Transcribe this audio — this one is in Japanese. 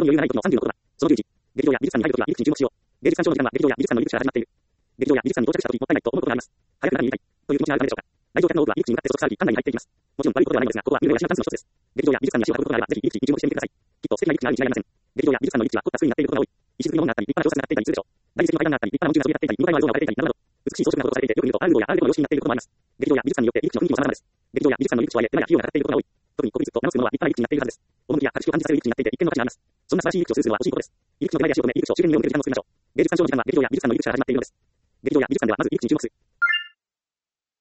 心に余裕がない時の36度だ。その11、劇場や美術館に入る時は入り口に注目しよう。芸術鑑賞の時間は劇場や美術館の入り口から始まっている。劇場や美術館に到着した時もったいないと思うことがあります。早く何に見たいという気持ちがあるためでしょうか。来場客の多くは入り口に向かってそそくされ館内に入っていきます。もちろん悪いことではないのですが、ここは有料や品出しの一つです。劇場や美術館に足を運ぶことがあれば、ぜひ入り口に注目してみてください。きっと素敵な入り口があるに違いありません。劇場や美術館の入り口は凝った作りになっていることが多い。石造りの門があったり、立派な調査があっていたりするでしょう。大理石の階段があったり、立派な門柱がそびえ立っていたり、向かいのある像が置かれていたりなどなど、美しい装飾が施されていて、よく見るとアールドやアールデコの様式になっていることもあります。劇場や美術館によって入り口の雰囲気も様々です。劇場や美術館の入り口は手間や費用がかかっていることが多い。特に国立と直すものは立派な入り口になっているはずです。趣や格式を感じさせる入り口になっていて、一見の価値があります。そんな素晴らしい入り口をするのは欲しいことです。入り口の手前で足を止め、入り口を周辺に目を向ける時間を作りましょう。芸術鑑賞の時間は劇場や美術館の入り口から始まっているのです。劇場や美術館ではまず入り口に注目する。